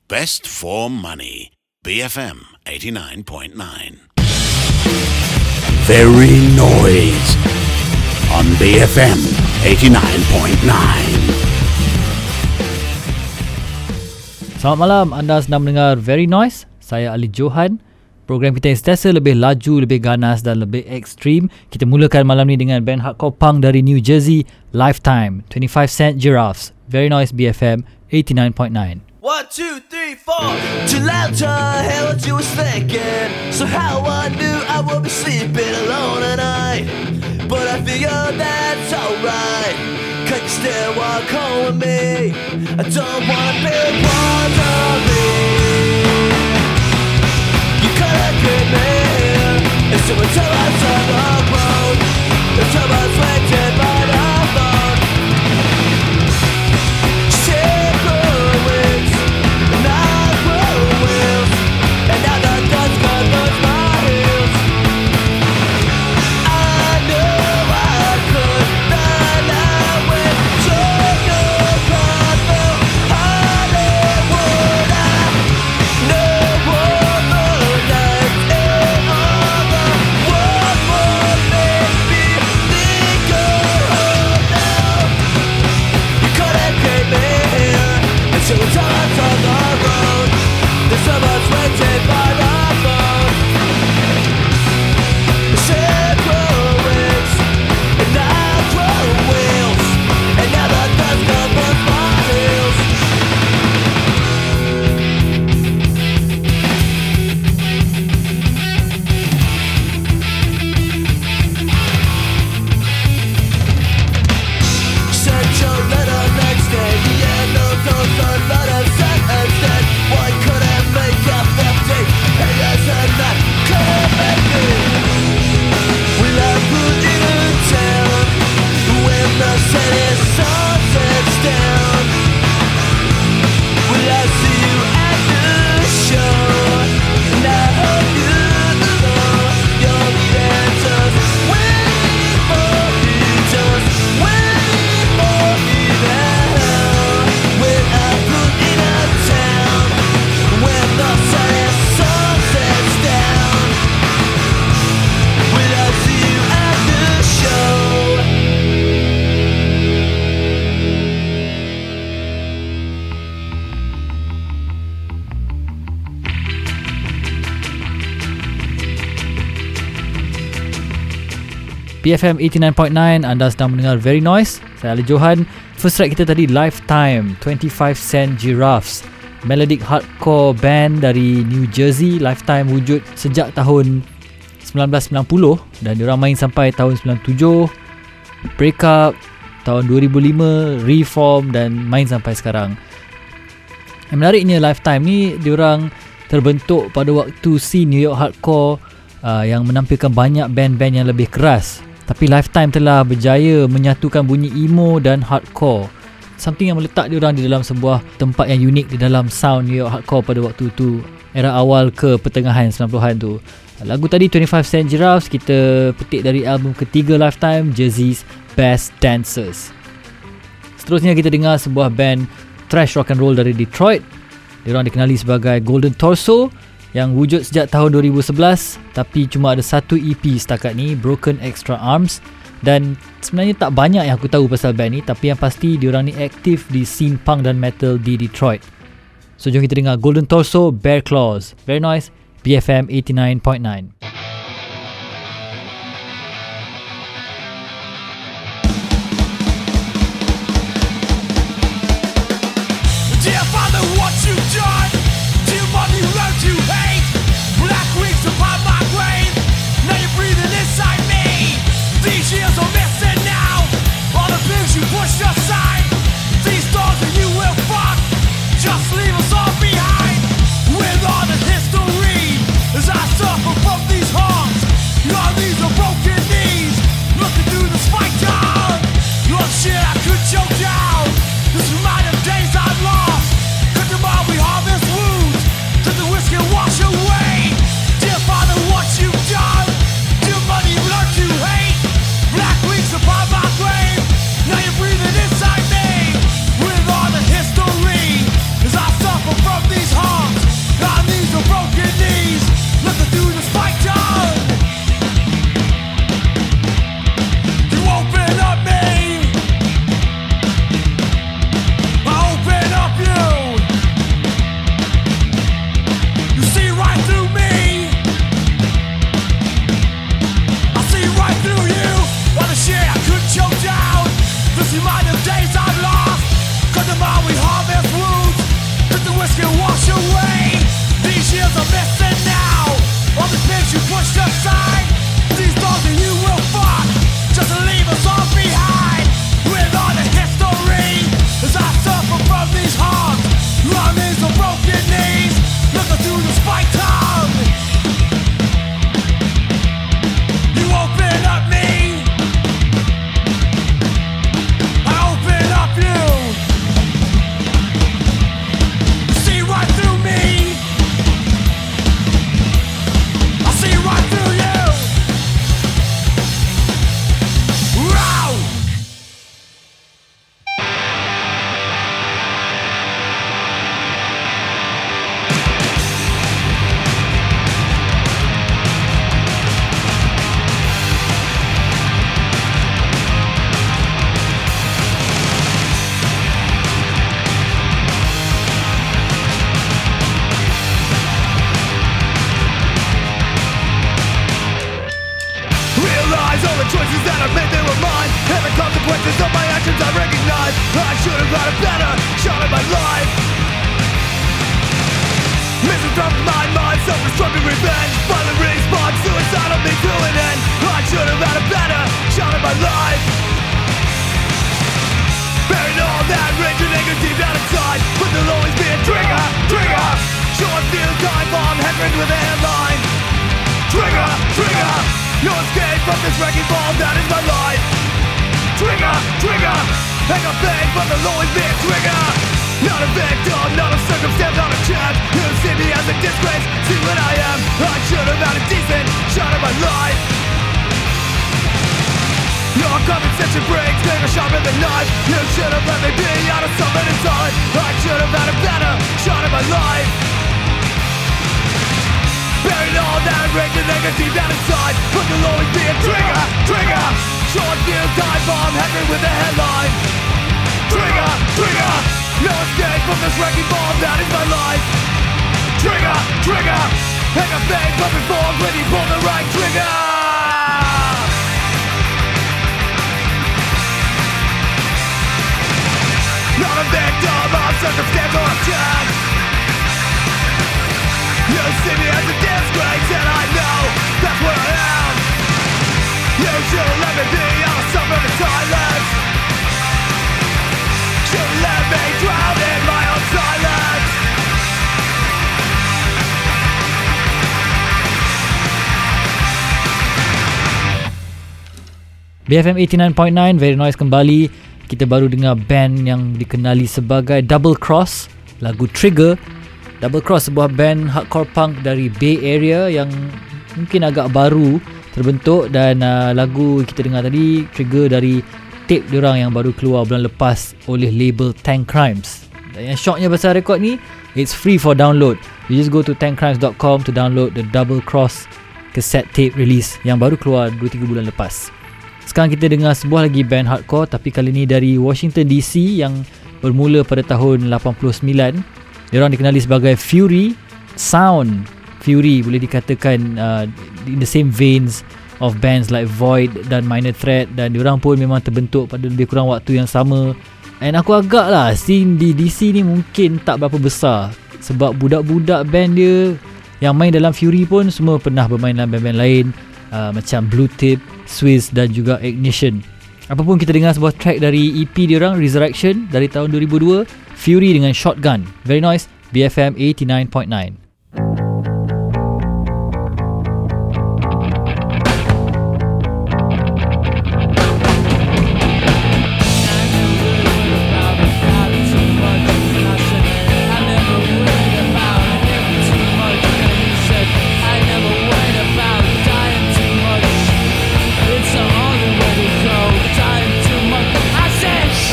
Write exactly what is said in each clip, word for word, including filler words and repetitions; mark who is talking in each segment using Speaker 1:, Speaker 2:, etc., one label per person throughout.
Speaker 1: Best for money. B F M eighty-nine point nine. Very Noise on B F M eighty-nine point nine.
Speaker 2: Selamat malam, anda sedang mendengar Very Noise. Saya Ali Johan. Program kita yang sentiasa lebih laju, lebih ganas dan lebih ekstrim. Kita mulakan malam ni dengan band hardcore punk dari New Jersey, Lifetime, twenty-five Cent Giraffes. Very Noise B F M eighty-nine point nine.
Speaker 3: One, two, three, four. Too loud to hear what you was thinking. So how I knew I would be sleeping alone tonight. But I figured that's alright. Cause you still walk home with me. I don't wanna be one of me. You could've kept me here. And so until I saw the road, until I was waiting by the phone.
Speaker 2: B F M eighty-nine point nine, anda sedang mendengar Very Noise. Saya Ali Johan. First track kita tadi Lifetime, twenty-five Cent Giraffes, melodic hardcore band dari New Jersey. Lifetime wujud sejak tahun sembilan belas sembilan puluh dan diorang main sampai tahun sembilan puluh tujuh, break up tahun dua ribu lima, reform dan main sampai sekarang. Yang menariknya Lifetime ni diorang terbentuk pada waktu scene New York hardcore uh, yang menampilkan banyak band-band yang lebih keras. Tapi Lifetime telah berjaya menyatukan bunyi emo dan hardcore, something yang meletak diorang di dalam sebuah tempat yang unik di dalam sound New York hardcore pada waktu tu, era awal ke pertengahan sembilan puluhan tu. Lagu tadi twenty-five Cent Giraffes kita petik dari album ketiga Lifetime, Jersey's Best Dancers. Seterusnya kita dengar sebuah band thrash rock and roll dari Detroit. Diorang dikenali sebagai Golden Torso, yang wujud sejak tahun dua ribu sebelas, tapi cuma ada satu E P setakat ni, Broken Extra Arms. Dan sebenarnya tak banyak yang aku tahu pasal band ni, tapi yang pasti diorang ni aktif di scene punk dan metal di Detroit. So jom kita dengar Golden Torso, Bear Claws. Very Noise, B F M eighty-nine point nine.
Speaker 4: Dear Father, what you done? Dear Mother, you learned to hate. Black wings upon my grave. Now you're breathing inside me. These years are missing now. All the things you pushed aside. These doors that you will fuck. Just leave us all behind. With all the history, as I suffer from the can wash away. These years are missing now. All the things you pushed aside. These dogs that you will fuck, just to leave us all behind. With all the history, as I suffer from these hearts, running the broken knees, looking through the spike tongue. You open up me, I open up you. You see right through me, I see right through you. Wow! Realize all the choices that I've made, they were mine. And the consequences of my actions I recognize. I should have had a better shot at my life. Missing from my mind, self-destructive revenge. Violent response, suicide on me to an end. I should have had a better shot at my life. Buried all that rage and anger deep down inside, but there'll always be a trigger, trigger. Short fuse time bomb, headwind with a headline. Trigger, trigger. No escape from this wrecking ball, that is my life. Trigger, trigger. Hang a fake, but there'll always be a trigger. Not a victim, not a circumstance, not a chance. You see me as a disgrace, see what I am. I should have had a decent shot at my life. Your common sense breaks, finger sharper than knife. You should have let me be out of something inside. I should have had a better shot at my life. Buried all that rage and anger deep down inside, but there'll always be a trigger, trigger. Short fuse time bomb, heading with a headline. Trigger, trigger. No escape from this wrecking ball, that is my life. Trigger, trigger. Hang a fake, but before when you pull the right trigger. Not a victim of circumstance or a chance. You see me as a disgrace, and I know that's where I am. You should let me be out of some of the silence. Should let me drown in my own silence.
Speaker 2: B F M eighty-nine point nine, Very Noise kembali. Kita baru dengar band yang dikenali sebagai Double Cross, lagu Trigger. Double Cross, sebuah band hardcore punk dari Bay Area yang mungkin agak baru terbentuk, dan uh, lagu kita dengar tadi Trigger dari tape diorang yang baru keluar bulan lepas oleh label Tank Crimes. Dan yang shocknya pasal rekod ni, it's free for download. You just go to tank crimes dot com to download the Double Cross cassette tape release yang baru keluar dua tiga bulan lepas. Sekarang kita dengar sebuah lagi band hardcore, tapi kali ni dari Washington D C yang bermula pada tahun lapan puluh sembilan. Diorang dikenali sebagai Fury Sound. Fury boleh dikatakan uh, in the same veins of bands like Void dan Minor Threat, dan diorang pun memang terbentuk pada lebih kurang waktu yang sama. And aku agak lah scene di D C ni mungkin tak berapa besar, sebab budak-budak band dia yang main dalam Fury pun semua pernah bermain dalam band-band lain, uh, macam Blue Tip, Swiss dan juga Ignition. Apapun, kita dengar sebuah track dari E P diorang Resurrection dari tahun dua ribu dua, Fury dengan Shotgun. Very Noise, B F M eighty-nine point nine.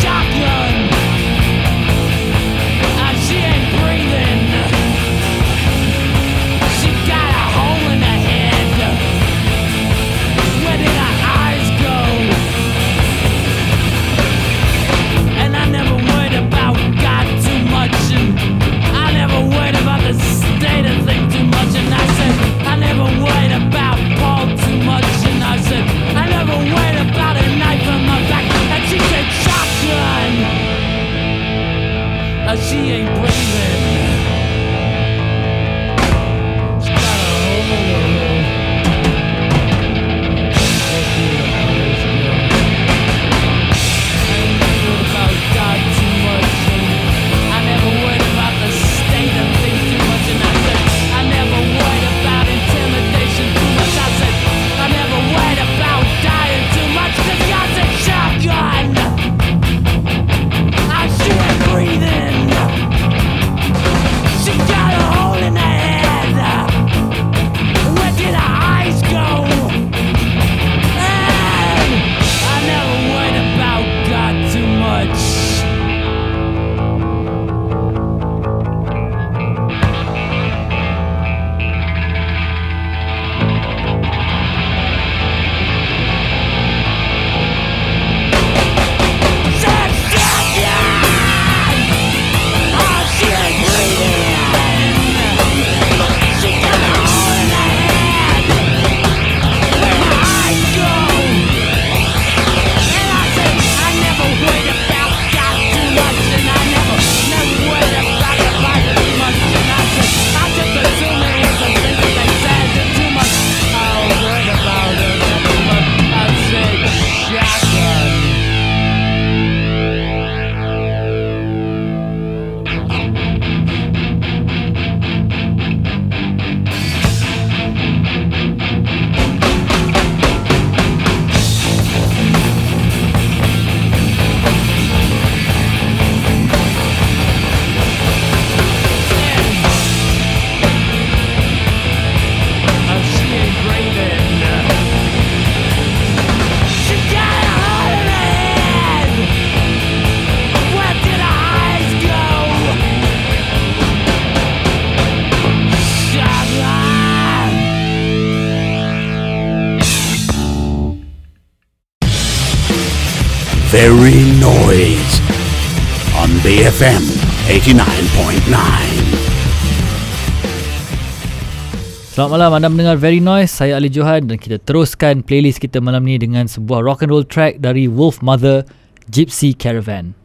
Speaker 4: Shotgun. And she ain't breathing.
Speaker 1: Very Noise on B F M eighty-nine point nine.
Speaker 2: Selamat malam, anda mendengar Very Noise. Saya Ali Johan dan kita teruskan playlist kita malam ni dengan sebuah rock and roll track dari Wolfmother, Gypsy Caravan.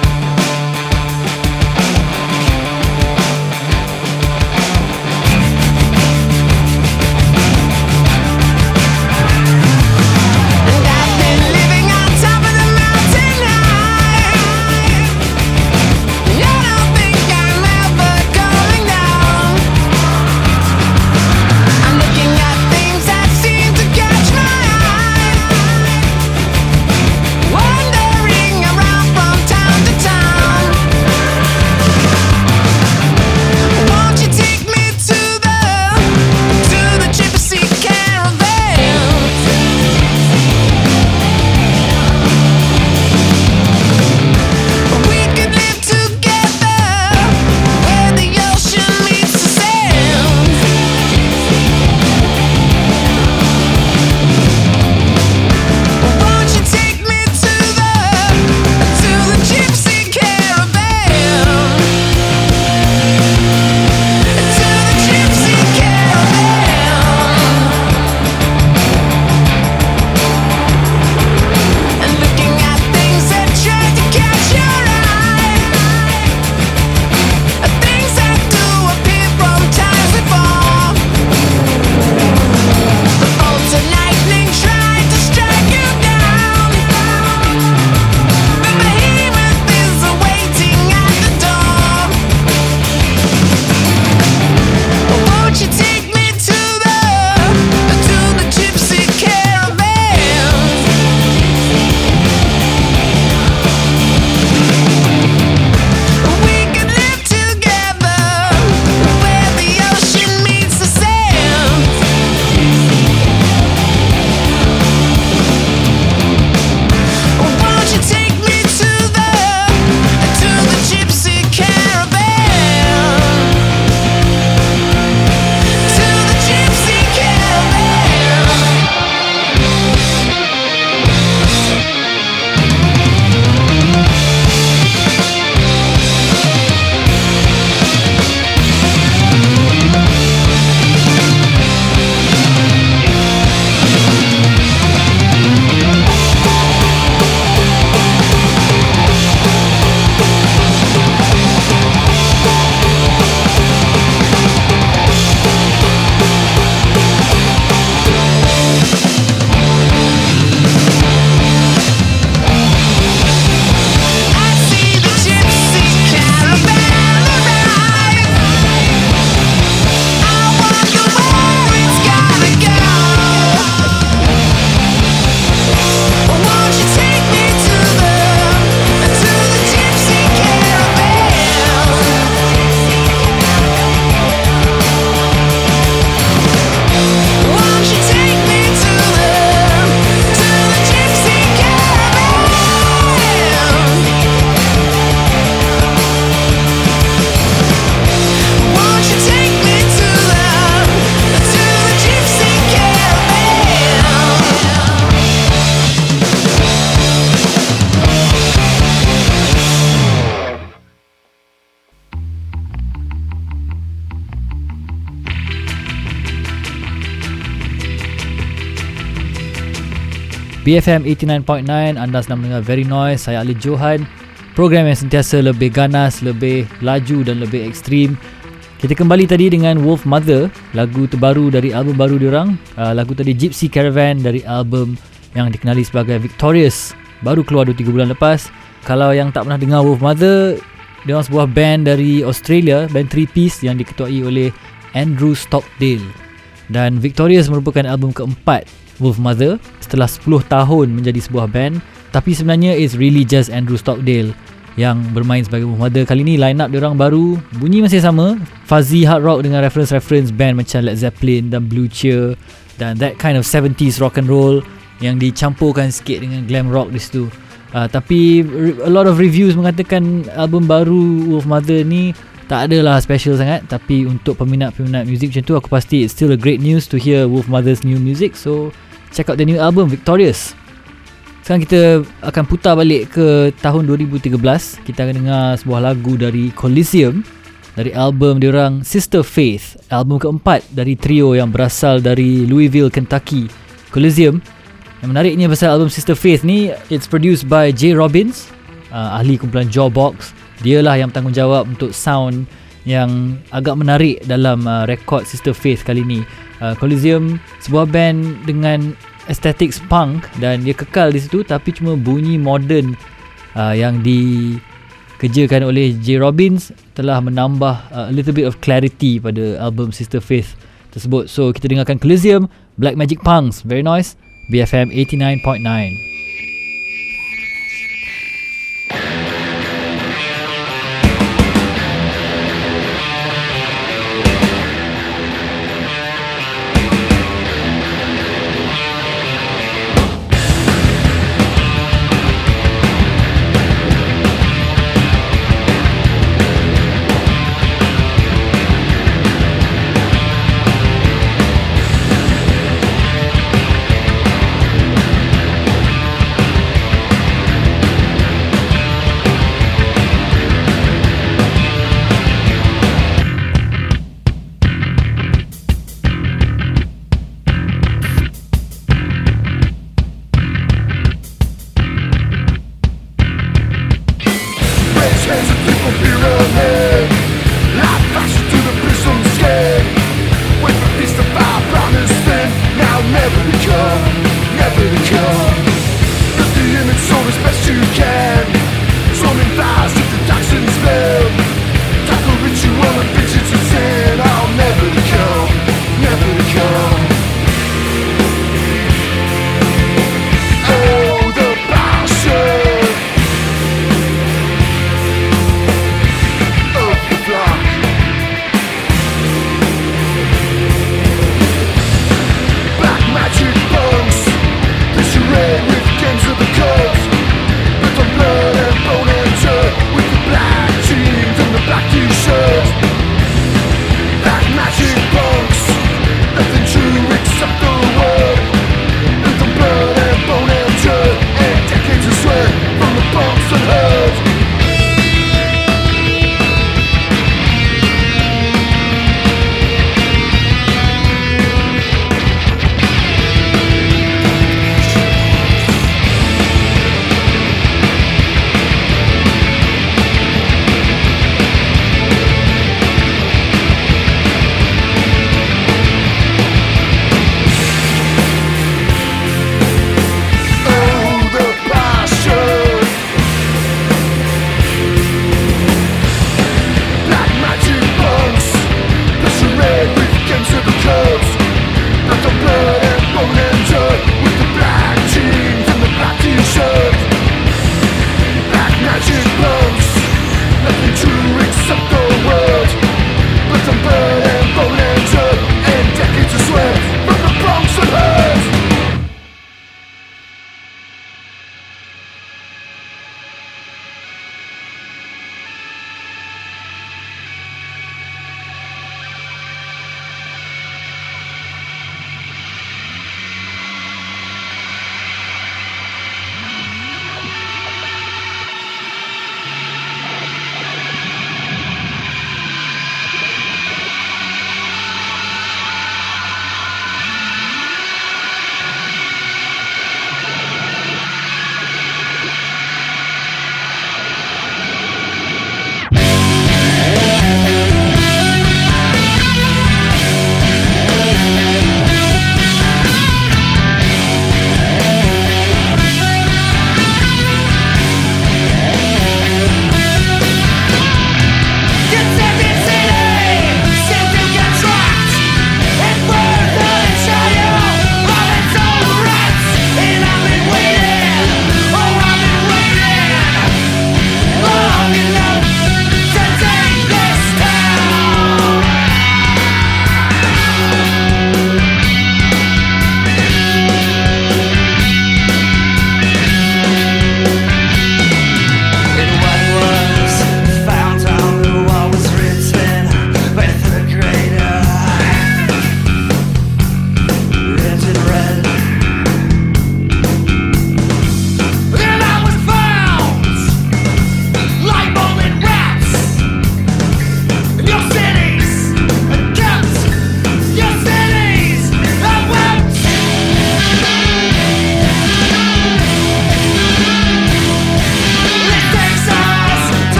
Speaker 2: B F M eighty-nine point nine, anda sedang mendengar Very Noise. Saya Ali Johan. Program yang sentiasa lebih ganas, lebih laju dan lebih ekstrim. Kita kembali tadi dengan Wolfmother, lagu terbaru dari album baru diorang. uh, Lagu tadi Gypsy Caravan dari album yang dikenali sebagai Victorious, baru keluar dua tiga bulan lepas. Kalau yang tak pernah dengar Wolfmother, diorang sebuah band dari Australia, band three piece yang diketuai oleh Andrew Stockdale. Dan Victorious merupakan album keempat Wolfmother setelah sepuluh tahun menjadi sebuah band. Tapi sebenarnya it's really just Andrew Stockdale yang bermain sebagai Wolfmother. Kali ni line up diorang baru, bunyi masih sama, fuzzy hard rock dengan reference-reference band macam Led Zeppelin dan Blue Cheer, dan that kind of seventies rock and roll yang dicampurkan sikit dengan glam rock di situ. Uh, tapi a lot of reviews mengatakan album baru Wolfmother ni tak adalah special sangat. Tapi untuk peminat-peminat muzik macam tu, aku pasti it's still a great news to hear Wolfmother's new music. So check out the new album Victorious. Sekarang kita akan putar balik ke tahun dua ribu tiga belas. Kita akan dengar sebuah lagu dari Coliseum dari album diorang Sister Faith, album keempat dari trio yang berasal dari Louisville, Kentucky, Coliseum. Yang menariknya pasal album Sister Faith ni, it's produced by Jay Robbins, uh, ahli kumpulan Jawbox. Dialah yang bertanggungjawab untuk sound yang agak menarik dalam uh, rekod Sister Faith kali ni. uh, Coliseum sebuah band dengan aesthetics punk dan dia kekal di situ, tapi cuma bunyi modern uh, yang dikerjakan oleh Jay Robbins telah menambah uh, a little bit of clarity pada album Sister Faith tersebut. So kita dengarkan Coliseum, Black Magic Punks, very nice, B F M eighty-nine point nine.
Speaker 3: Thank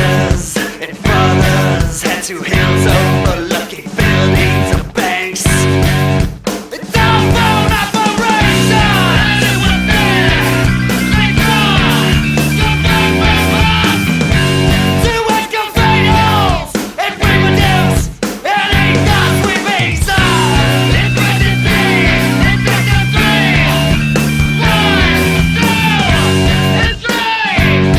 Speaker 3: mothers and fathers had two hands over lucky buildings and banks. It's all phone operations. It was there. They gone. Go back, back, back. Two excavators and reproduce. And eight dots we make some. In twenty-three, in twenty-three. One, two, and three.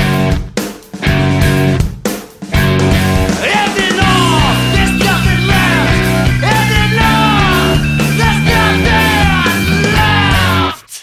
Speaker 3: And in all, there's nothing left. And in all, there's nothing left.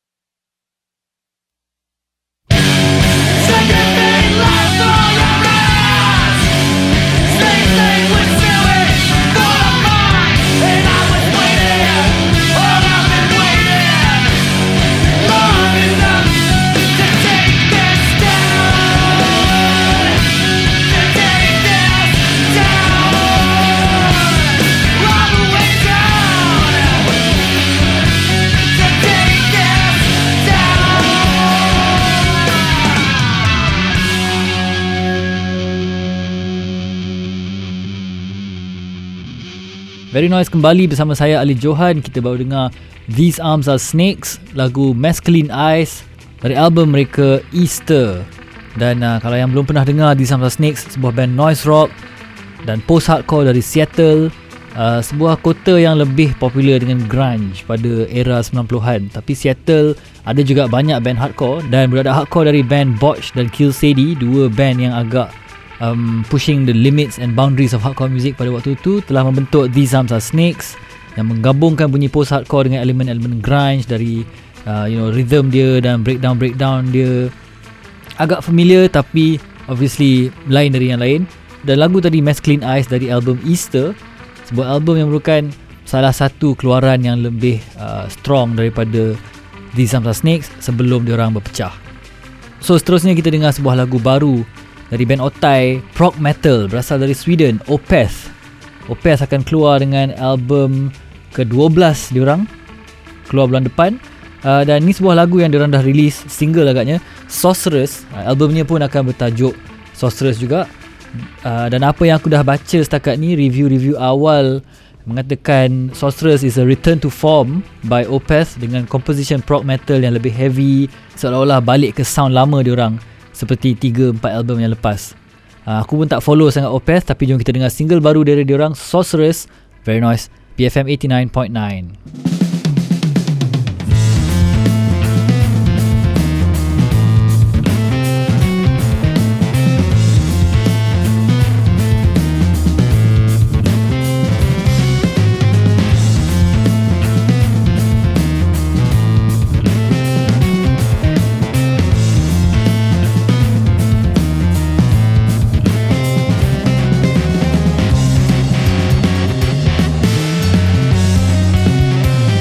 Speaker 3: Second thing last all around. Same thing with sewage for a mine. And I was waiting, oh, I've been waiting long enough to take this down. To take this down. All the way down. To take this down.
Speaker 2: Very Noise kembali bersama saya Ali Johan. Kita baru dengar These Arms Are Snakes, lagu Masculine Eyes dari album mereka Easter. Dan uh, kalau yang belum pernah dengar These Arms Are Snakes, sebuah band noise rock dan post-hardcore dari Seattle, uh, sebuah kota yang lebih popular dengan grunge pada era sembilan puluhan. Tapi Seattle ada juga banyak band hardcore, dan budak-budak hardcore dari band Botch dan Kill Sadie, dua band yang agak um, pushing the limits and boundaries of hardcore music pada waktu itu, telah membentuk These Arms Are Snakes yang menggabungkan bunyi post-hardcore dengan elemen-elemen grunge dari uh, you know, rhythm dia dan breakdown-breakdown dia. Agak familiar tapi obviously lain dari yang lain. Dan lagu tadi Masculine Eyes dari album Easter, sebuah album yang merupakan salah satu keluaran yang lebih uh, strong daripada These Arms Are Snakes sebelum diorang berpecah. So seterusnya kita dengar sebuah lagu baru dari band Otai, prog metal berasal dari Sweden, Opeth. Opeth akan keluar dengan album ke dua belas diorang, keluar bulan depan. Uh, dan ni sebuah lagu yang diorang dah release single agaknya, Sorceress. Uh, albumnya pun akan bertajuk Sorceress juga. Uh, dan apa yang aku dah baca setakat ni, review-review awal mengatakan Sorceress is a return to form by Opeth dengan composition prog metal yang lebih heavy, seolah-olah balik ke sound lama diorang seperti tiga empat album yang lepas. Uh, aku pun tak follow sangat Opeth, tapi jom kita dengar single baru dari diorang, Sorceress. Very Noise, B F M eighty-nine point nine.
Speaker 3: Thank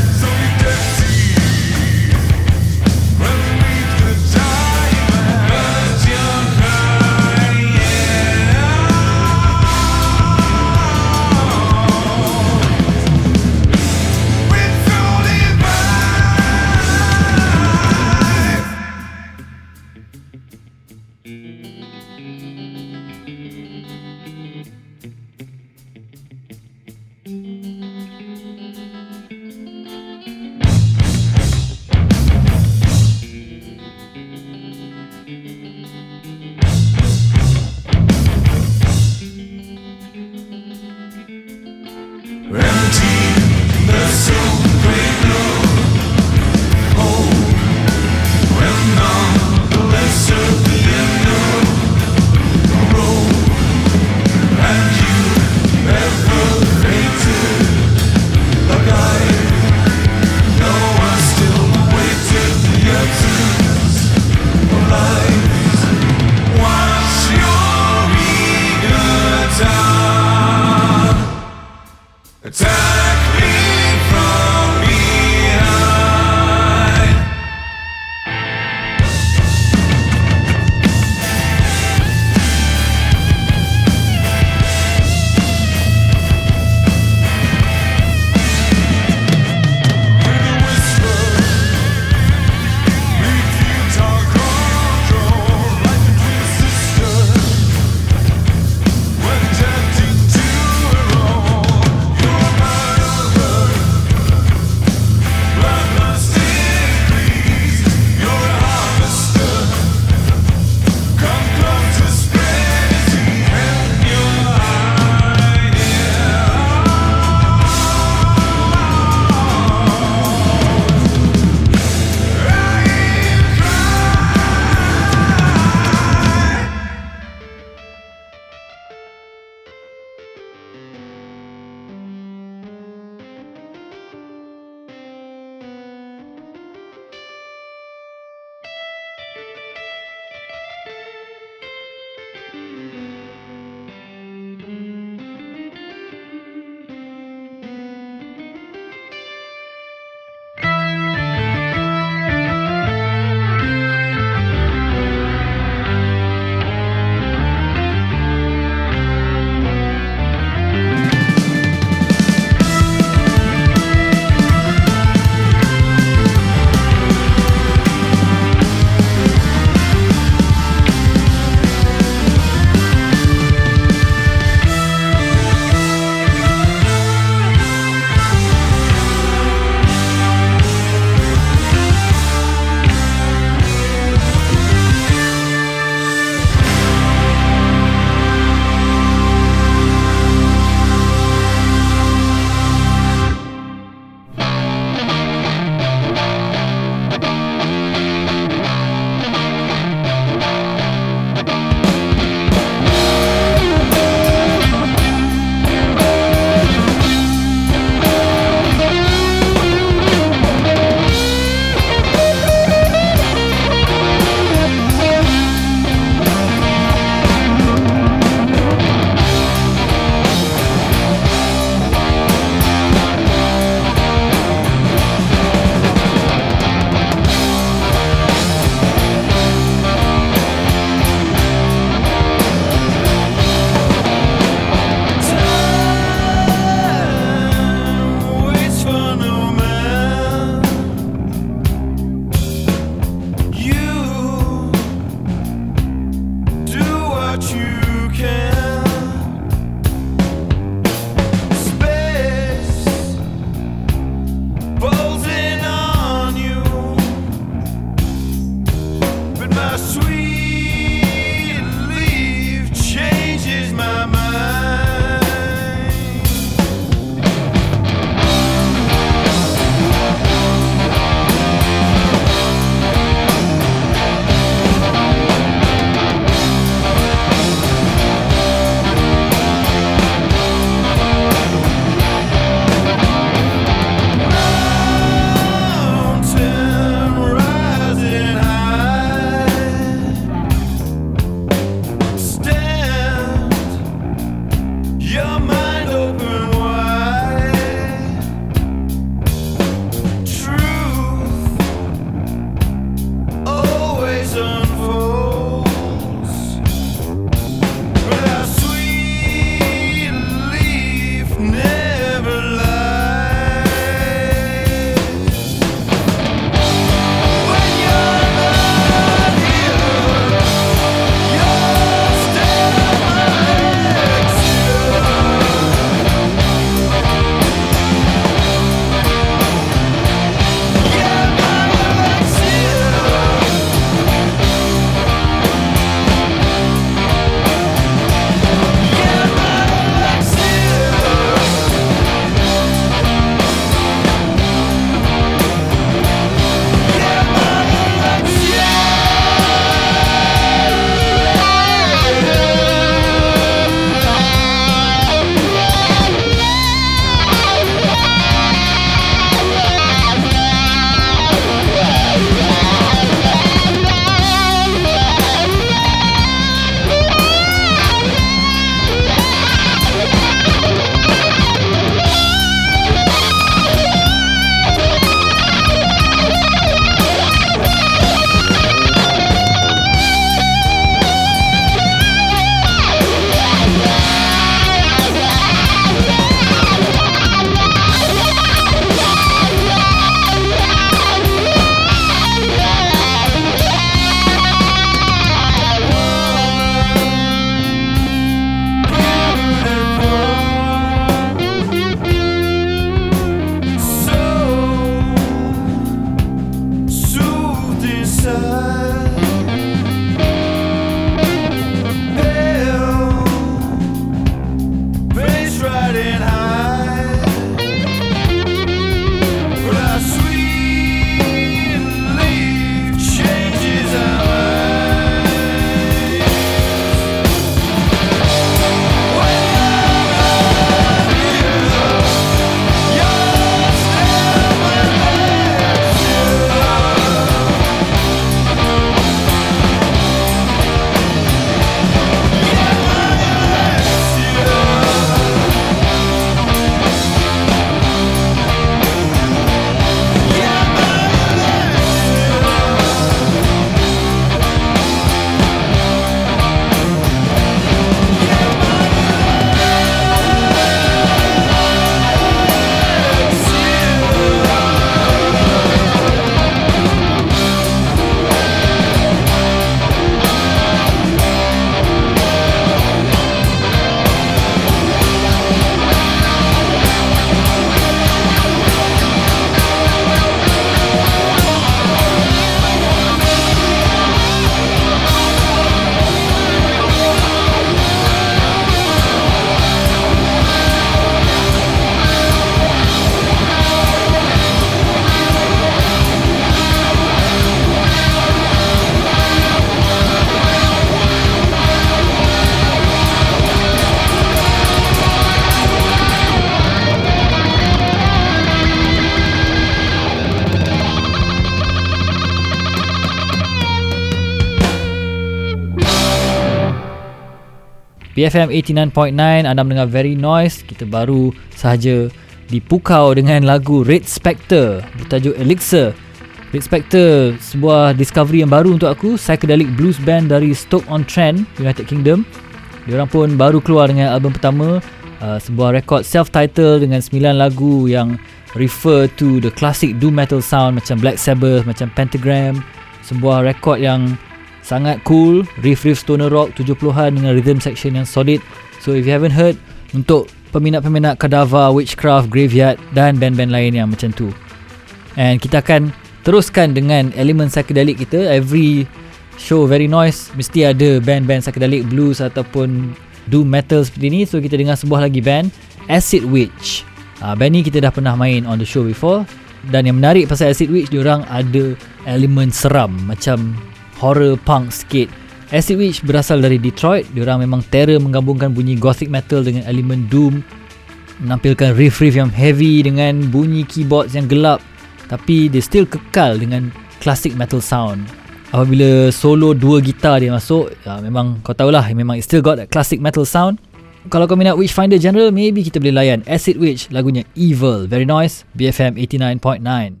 Speaker 2: B F M eighty-nine point nine, anda mendengar Very Noise. Kita baru sahaja dipukau dengan lagu Red Spectre bertajuk Elixir. Red Spectre sebuah discovery yang baru untuk aku, psychedelic blues band dari Stoke-on-Trent, United Kingdom. Diorang pun baru keluar dengan album pertama, uh, sebuah rekod self-titled dengan sembilan lagu yang refer to the classic doom metal sound macam Black Sabbath, macam Pentagram. Sebuah rekod yang sangat cool, riff-riff stoner rock tujuh puluhan dengan rhythm section yang solid. So if you haven't heard, untuk peminat-peminat Cadaver, Witchcraft, Graveyard dan band-band lain yang macam tu. And kita akan teruskan dengan elemen psychedelic kita. Every show Very Noise mesti ada band-band psychedelic blues ataupun doom metal seperti ni. So kita dengar sebuah lagi band, Acid Witch. uh, Band ni kita dah pernah main on the show before. Dan yang menarik pasal Acid Witch, diorang ada elemen seram, macam horror punk sikit. Acid Witch berasal dari Detroit. Diorang memang terror, menggabungkan bunyi gothic metal dengan elemen doom, menampilkan riff-riff yang heavy dengan bunyi keyboards yang gelap, tapi dia still kekal dengan classic metal sound. Apabila solo dua gitar dia masuk, ya, memang kau tahulah, memang it still got that classic metal sound. Kalau kau minat Witchfinder genre, maybe kita boleh layan Acid Witch, lagunya Evil. Very Noise, B F M eighty-nine point nine.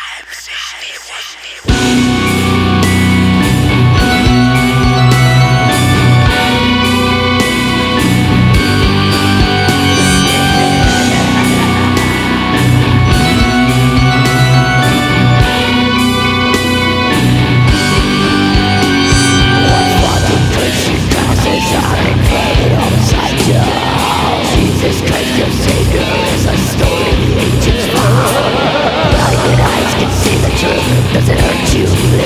Speaker 5: Jesus Christ, your Savior, is a story the ancients found. Blinded eyes can see the truth. Does it hurt you?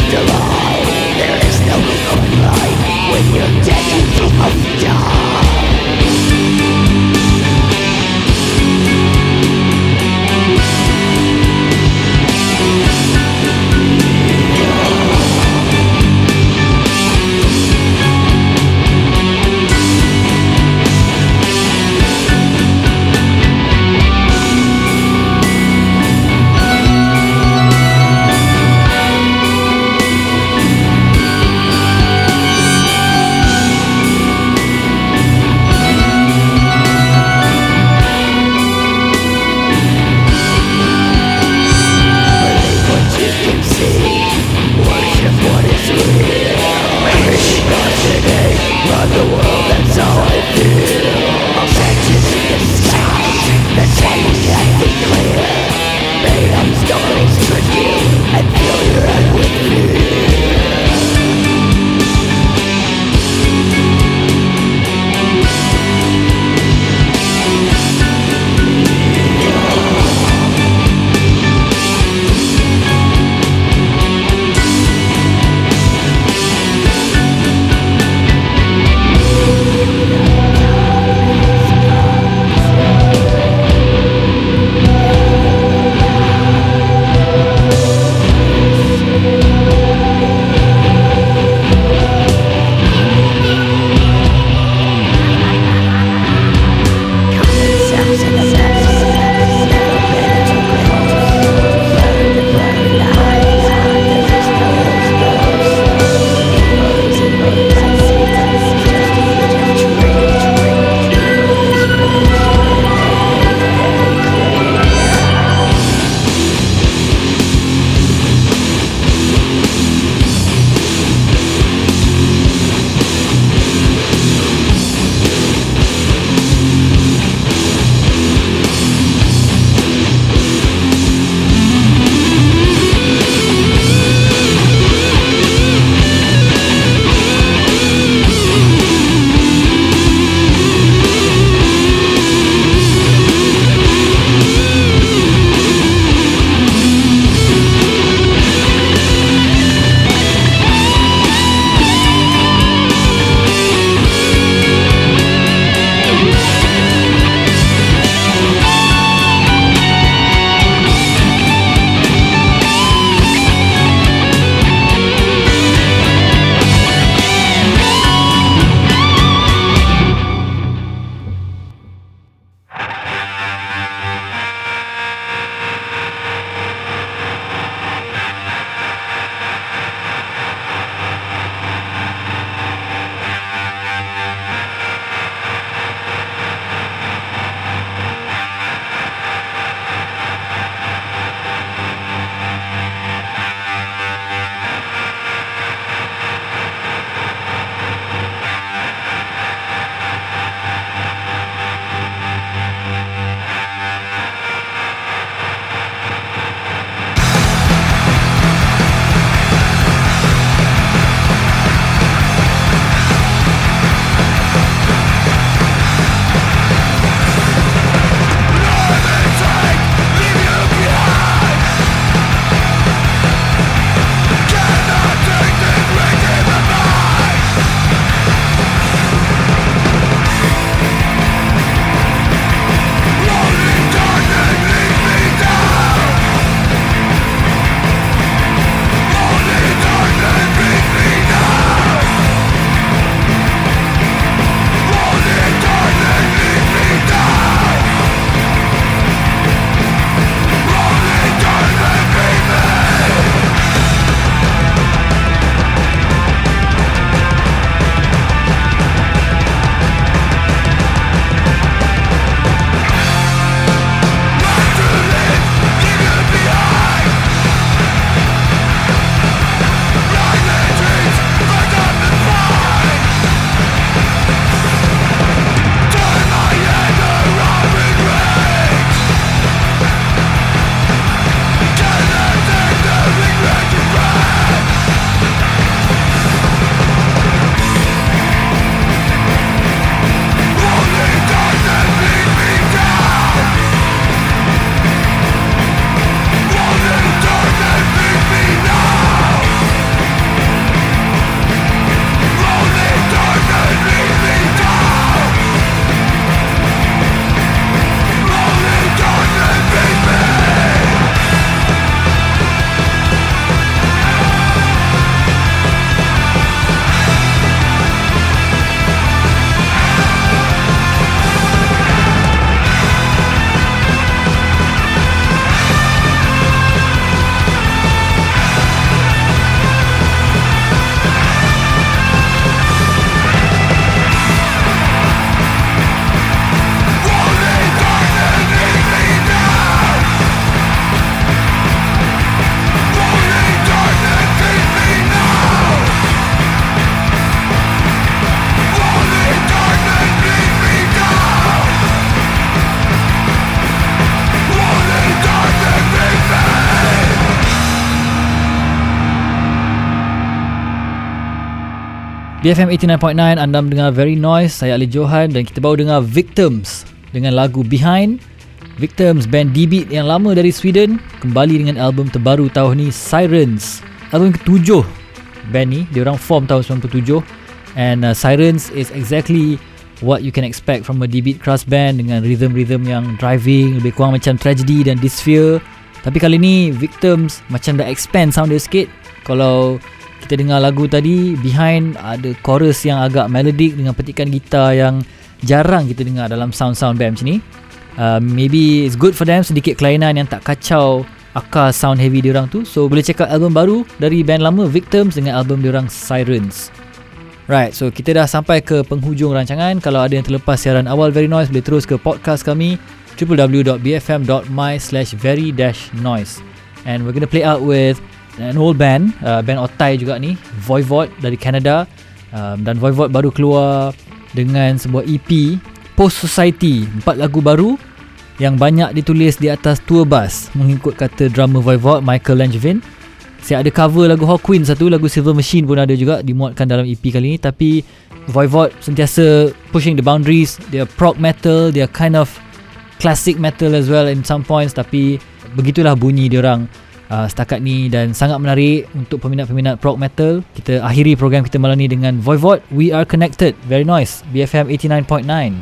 Speaker 2: B F M eighty-nine point nine, anda mendengar Very Noise. Saya Ali Johan dan kita baru dengar Victims dengan lagu Behind. Victims, band D-Beat yang lama dari Sweden, kembali dengan album terbaru tahun ni, Sirens. Album ketujuh band ni, dia orang form tahun sembilan puluh tujuh. And uh, Sirens is exactly what you can expect from a D-Beat crust band, dengan rhythm-rhythm yang driving, lebih kurang macam Tragedy dan Dysphere. Tapi kali ni Victims macam dah expand sound dia sikit. Kalau kita dengar lagu tadi, Behind, ada chorus yang agak melodic dengan petikan gitar yang jarang kita dengar dalam sound-sound band macam ni. uh, Maybe it's good for them, sedikit kelainan yang tak kacau akar sound heavy diorang tu. So boleh check out album baru dari band lama Victims dengan album diorang Sirens. Right, so kita dah sampai ke penghujung rancangan. Kalau ada yang terlepas siaran awal Very Noise, boleh terus ke podcast kami w w w dot b f m dot my slash very dash noise. And we're gonna play out with an old band, uh, band Otai juga ni, Voivod dari Canada. um, Dan Voivod baru keluar dengan sebuah E P, Post Society, empat lagu baru yang banyak ditulis di atas tour bus, mengikut kata drummer Voivod, Michael Langevin. Saya ada cover lagu Hawkwind satu, lagu Silver Machine pun ada juga dimuatkan dalam E P kali ni. Tapi Voivod sentiasa pushing the boundaries. Dia prog metal, dia kind of classic metal as well in some points. Tapi begitulah bunyi diorang Uh, setakat ni, dan sangat menarik untuk peminat-peminat prog metal. Kita akhiri program kita malam ni dengan Voivod, We Are Connected. Very Noise, B F M eighty-nine point nine.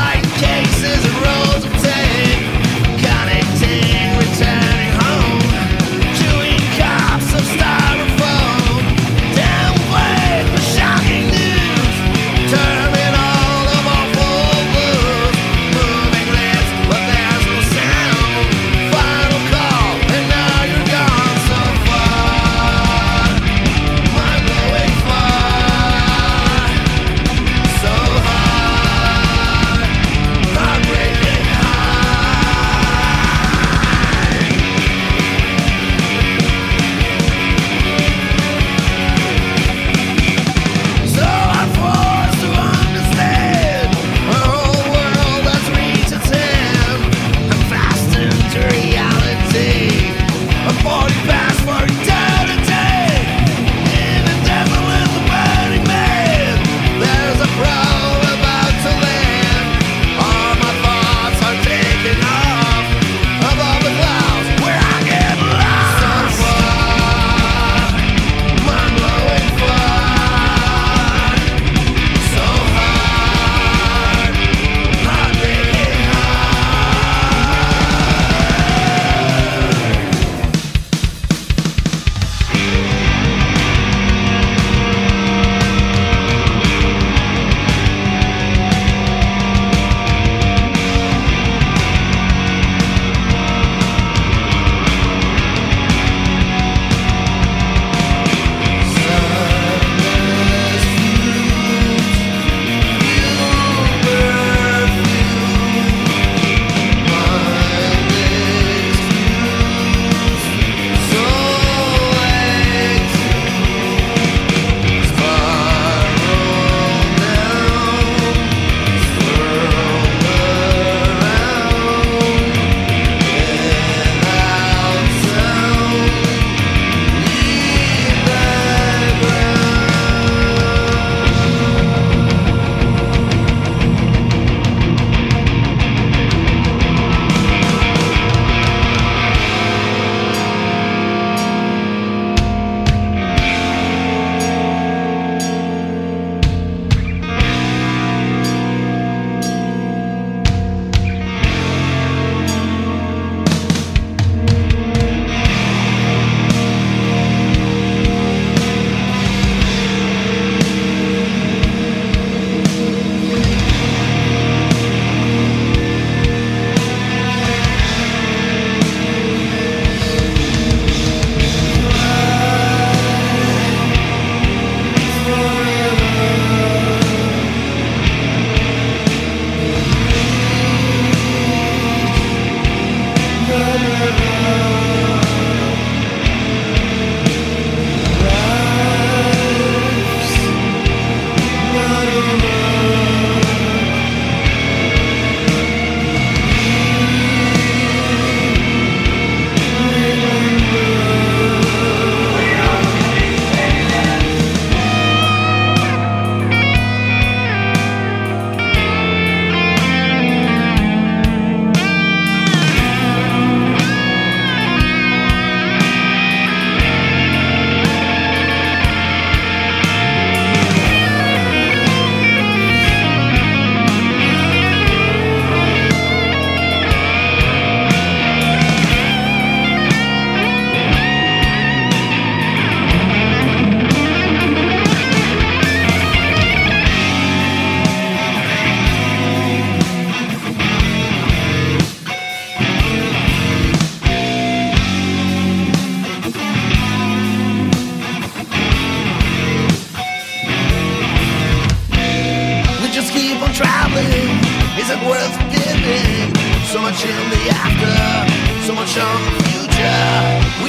Speaker 3: Cases and rolls of tape, connecting, returning home.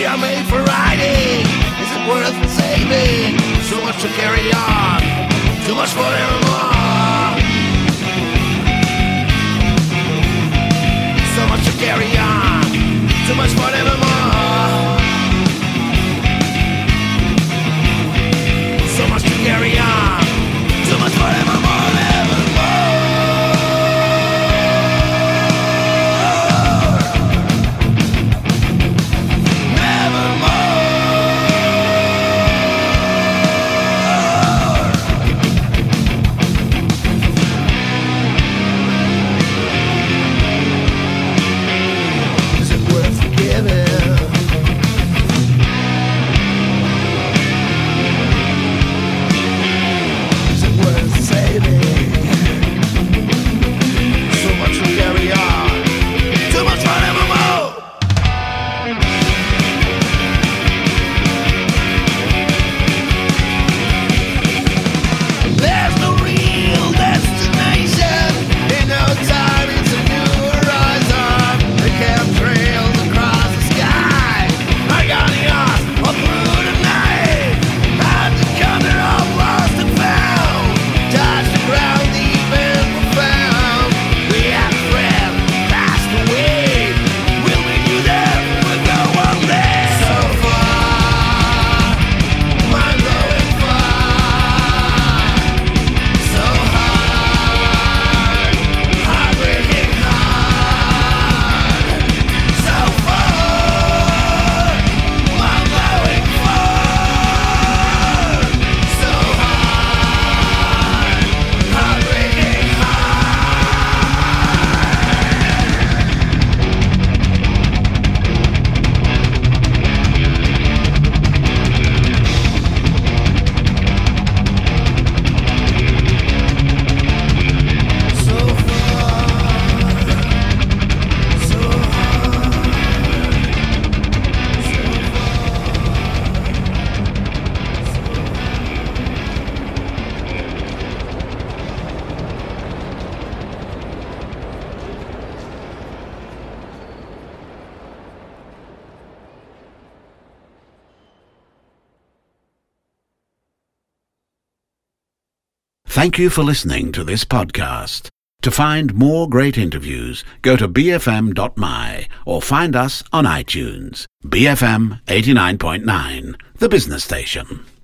Speaker 3: We are made for riding. Is it worth saving? So much to carry on, too much forevermore. So much to carry on, too much forevermore. So much to carry on, too much forevermore, evermore.
Speaker 1: Thank you for listening to this podcast. To find more great interviews, go to b f m dot m y or find us on iTunes. B F M eighty-nine point nine, the business station.